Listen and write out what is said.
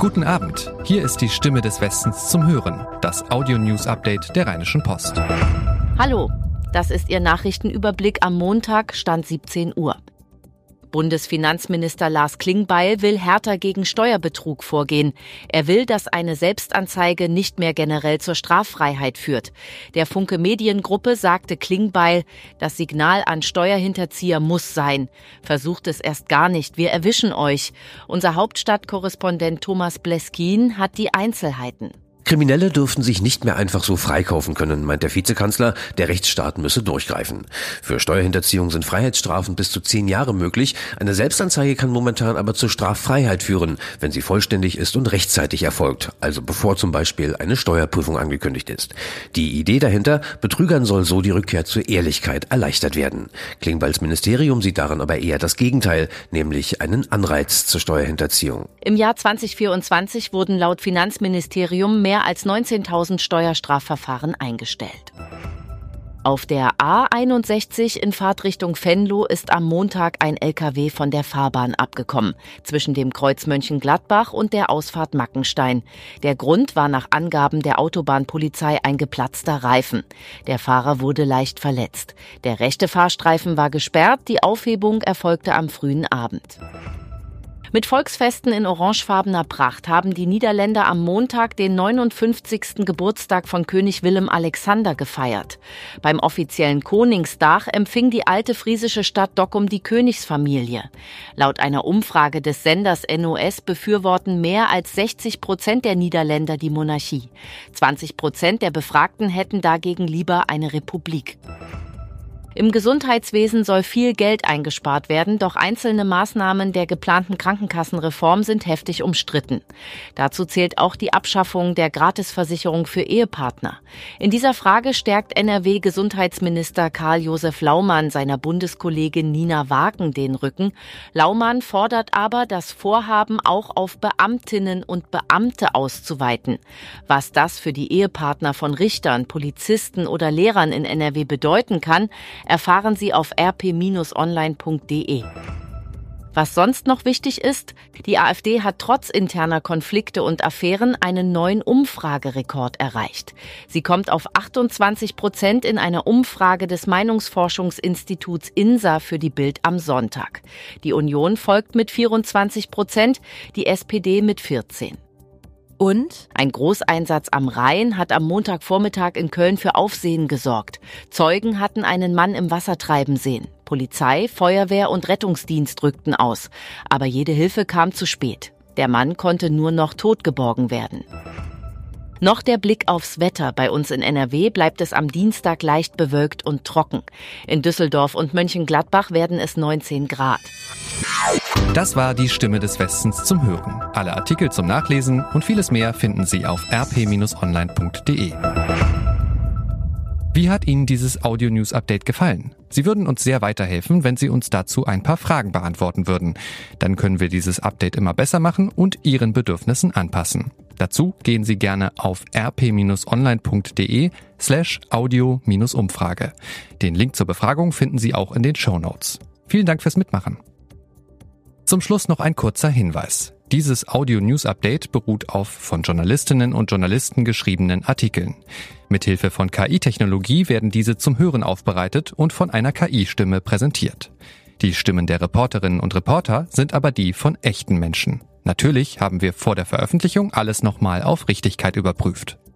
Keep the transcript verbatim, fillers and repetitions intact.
Guten Abend, hier ist die Stimme des Westens zum Hören, das Audio-News-Update der Rheinischen Post. Hallo, das ist Ihr Nachrichtenüberblick am Montag, Stand siebzehn Uhr. Bundesfinanzminister Lars Klingbeil will härter gegen Steuerbetrug vorgehen. Er will, dass eine Selbstanzeige nicht mehr generell zur Straffreiheit führt. Der Funke Mediengruppe sagte Klingbeil, das Signal an Steuerhinterzieher muss sein. Versucht es erst gar nicht, wir erwischen euch. Unser Hauptstadtkorrespondent Thomas Bleskin hat die Einzelheiten. Kriminelle dürften sich nicht mehr einfach so freikaufen können, meint der Vizekanzler, der Rechtsstaat müsse durchgreifen. Für Steuerhinterziehung sind Freiheitsstrafen bis zu zehn Jahre möglich, eine Selbstanzeige kann momentan aber zur Straffreiheit führen, wenn sie vollständig ist und rechtzeitig erfolgt, also bevor zum Beispiel eine Steuerprüfung angekündigt ist. Die Idee dahinter, Betrügern soll so die Rückkehr zur Ehrlichkeit erleichtert werden. Klingbeils Ministerium sieht daran aber eher das Gegenteil, nämlich einen Anreiz zur Steuerhinterziehung. Im Jahr zwanzig vierundzwanzig wurden laut Finanzministerium mehr Mehr als neunzehntausend Steuerstrafverfahren eingestellt. Auf der A einundsechzig in Fahrtrichtung Venlo ist am Montag ein L K W von der Fahrbahn abgekommen, zwischen dem Kreuz Mönchengladbach und der Ausfahrt Mackenstein. Der Grund war nach Angaben der Autobahnpolizei ein geplatzter Reifen. Der Fahrer wurde leicht verletzt. Der rechte Fahrstreifen war gesperrt, die Aufhebung erfolgte am frühen Abend. Mit Volksfesten in orangefarbener Pracht haben die Niederländer am Montag den neunundfünfzigsten Geburtstag von König Willem Alexander gefeiert. Beim offiziellen Koningsdag empfing die alte friesische Stadt Dokkum die Königsfamilie. Laut einer Umfrage des Senders N O S befürworten mehr als sechzig Prozent der Niederländer die Monarchie. zwanzig Prozent der Befragten hätten dagegen lieber eine Republik. Im Gesundheitswesen soll viel Geld eingespart werden, doch einzelne Maßnahmen der geplanten Krankenkassenreform sind heftig umstritten. Dazu zählt auch die Abschaffung der Gratisversicherung für Ehepartner. In dieser Frage stärkt N R W-Gesundheitsminister Karl-Josef Laumann seiner Bundeskollegin Nina Wagen den Rücken. Laumann fordert aber, das Vorhaben auch auf Beamtinnen und Beamte auszuweiten. Was das für die Ehepartner von Richtern, Polizisten oder Lehrern in N R W bedeuten kann, erfahren Sie auf r p Bindestrich online punkt d e. Was sonst noch wichtig ist, die AfD hat trotz interner Konflikte und Affären einen neuen Umfragerekord erreicht. Sie kommt auf achtundzwanzig Prozent in einer Umfrage des Meinungsforschungsinstituts INSA für die Bild am Sonntag. Die Union folgt mit vierundzwanzig Prozent, die S P D mit vierzehn. Und ein Großeinsatz am Rhein hat am Montagvormittag in Köln für Aufsehen gesorgt. Zeugen hatten einen Mann im Wasser treiben sehen. Polizei, Feuerwehr und Rettungsdienst rückten aus. Aber jede Hilfe kam zu spät. Der Mann konnte nur noch tot geborgen werden. Noch der Blick aufs Wetter. Bei uns in N R W bleibt es am Dienstag leicht bewölkt und trocken. In Düsseldorf und Mönchengladbach werden es neunzehn Grad. Das war die Stimme des Westens zum Hören. Alle Artikel zum Nachlesen und vieles mehr finden Sie auf r p Bindestrich online punkt d e. Wie hat Ihnen dieses Audio-News-Update gefallen? Sie würden uns sehr weiterhelfen, wenn Sie uns dazu ein paar Fragen beantworten würden. Dann können wir dieses Update immer besser machen und Ihren Bedürfnissen anpassen. Dazu gehen Sie gerne auf r p Bindestrich online punkt d e slash audio Umfrage. Den Link zur Befragung finden Sie auch in den Shownotes. Vielen Dank fürs Mitmachen. Zum Schluss noch ein kurzer Hinweis. Dieses Audio-News-Update beruht auf von Journalistinnen und Journalisten geschriebenen Artikeln. Mithilfe von K I-Technologie werden diese zum Hören aufbereitet und von einer K I-Stimme präsentiert. Die Stimmen der Reporterinnen und Reporter sind aber die von echten Menschen. Natürlich haben wir vor der Veröffentlichung alles nochmal auf Richtigkeit überprüft.